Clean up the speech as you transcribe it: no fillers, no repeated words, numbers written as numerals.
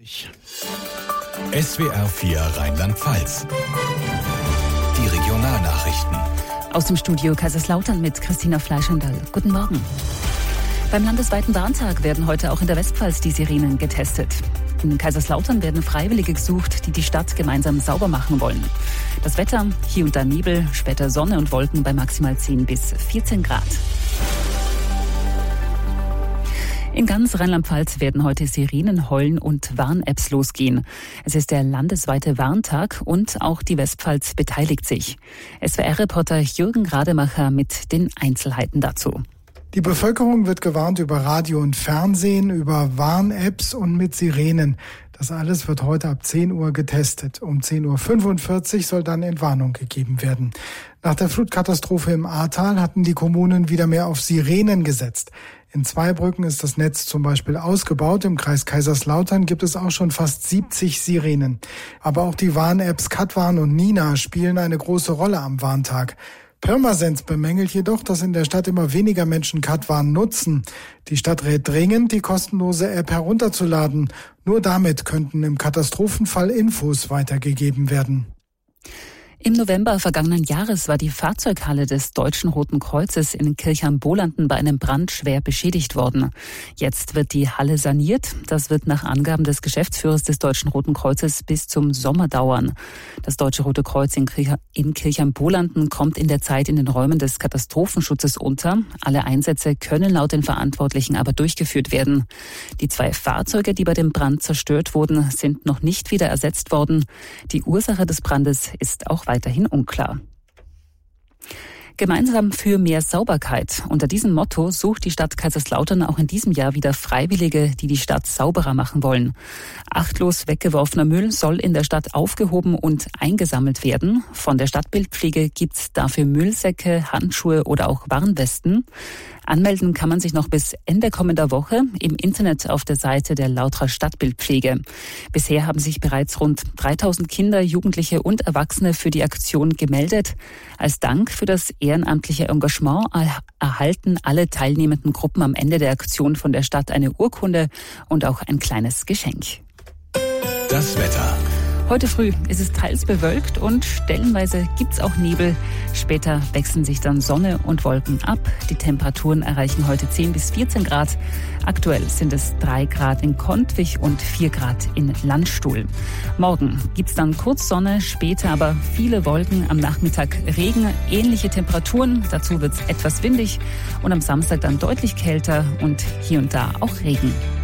SWR 4 Rheinland-Pfalz. Die Regionalnachrichten. Aus dem Studio Kaiserslautern mit Christina Fleischendahl. Guten Morgen. Beim landesweiten Warntag werden heute auch in der Westpfalz die Sirenen getestet. In Kaiserslautern werden Freiwillige gesucht, die die Stadt gemeinsam sauber machen wollen. Das Wetter, hier und da Nebel, später Sonne und Wolken bei maximal 10 bis 14 Grad. In ganz Rheinland-Pfalz werden heute Sirenen heulen und Warn-Apps losgehen. Es ist der landesweite Warntag und auch die Westpfalz beteiligt sich. SWR-Reporter Jürgen Rademacher mit den Einzelheiten dazu. Die Bevölkerung wird gewarnt über Radio und Fernsehen, über Warn-Apps und mit Sirenen. Das alles wird heute ab 10 Uhr getestet. Um 10.45 Uhr soll dann Entwarnung gegeben werden. Nach der Flutkatastrophe im Ahrtal hatten die Kommunen wieder mehr auf Sirenen gesetzt. In Zweibrücken ist das Netz zum Beispiel ausgebaut. Im Kreis Kaiserslautern gibt es auch schon fast 70 Sirenen. Aber auch die Warn-Apps Katwarn und Nina spielen eine große Rolle am Warntag. Pirmasens bemängelt jedoch, dass in der Stadt immer weniger Menschen Katwarn nutzen. Die Stadt rät dringend, die kostenlose App herunterzuladen. Nur damit könnten im Katastrophenfall Infos weitergegeben werden. Im November vergangenen Jahres war die Fahrzeughalle des Deutschen Roten Kreuzes in Kirchheim-Bolanden bei einem Brand schwer beschädigt worden. Jetzt wird die Halle saniert. Das wird nach Angaben des Geschäftsführers des Deutschen Roten Kreuzes bis zum Sommer dauern. Das Deutsche Rote Kreuz in Kirchheim-Bolanden kommt in der Zeit in den Räumen des Katastrophenschutzes unter. Alle Einsätze können laut den Verantwortlichen aber durchgeführt werden. Die 2 Fahrzeuge, die bei dem Brand zerstört wurden, sind noch nicht wieder ersetzt worden. Die Ursache des Brandes ist auch weiterhin unklar. Gemeinsam für mehr Sauberkeit. Unter diesem Motto sucht die Stadt Kaiserslautern auch in diesem Jahr wieder Freiwillige, die die Stadt sauberer machen wollen. Achtlos weggeworfener Müll soll in der Stadt aufgehoben und eingesammelt werden. Von der Stadtbildpflege gibt's dafür Müllsäcke, Handschuhe oder auch Warnwesten. Anmelden kann man sich noch bis Ende kommender Woche im Internet auf der Seite der Lauterer Stadtbildpflege. Bisher haben sich bereits rund 3000 Kinder, Jugendliche und Erwachsene für die Aktion gemeldet. Als Dank für das ehrenamtliche Engagement erhalten alle teilnehmenden Gruppen am Ende der Aktion von der Stadt eine Urkunde und auch ein kleines Geschenk. Das Wetter. Heute früh ist es teils bewölkt und stellenweise gibt's auch Nebel. Später wechseln sich dann Sonne und Wolken ab. Die Temperaturen erreichen heute 10 bis 14 Grad. Aktuell sind es 3 Grad in Kontwich und 4 Grad in Landstuhl. Morgen gibt's dann kurz Sonne, später aber viele Wolken, am Nachmittag Regen, ähnliche Temperaturen. Dazu wird's etwas windig und am Samstag dann deutlich kälter und hier und da auch Regen.